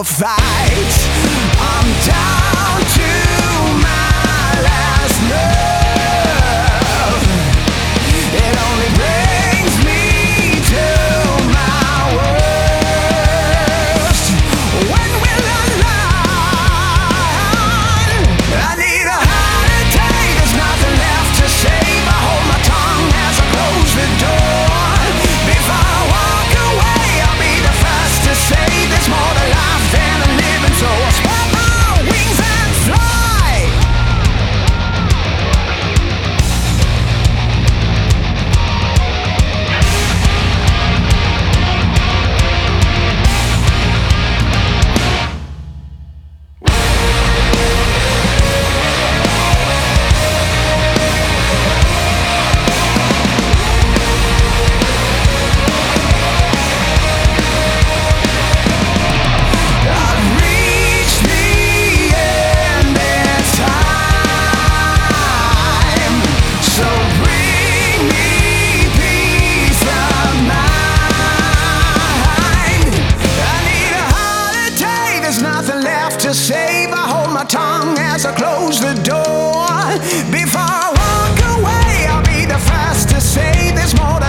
a fight. I'm down to my last nerve. It only brings me to my worst. When will I learn? I need a heart attack. There's nothing left to save. I hold my tongue as I close the door. Before I walk away, I'll be the first to say there's more to life than a living. So I spread my wings and fly. I've reached the end in time, so bring me peace of mind. I need a heart attack. There's nothing left to save. I hold my tongue as I close the door. Before I walk away, I'll be the first to say there's more to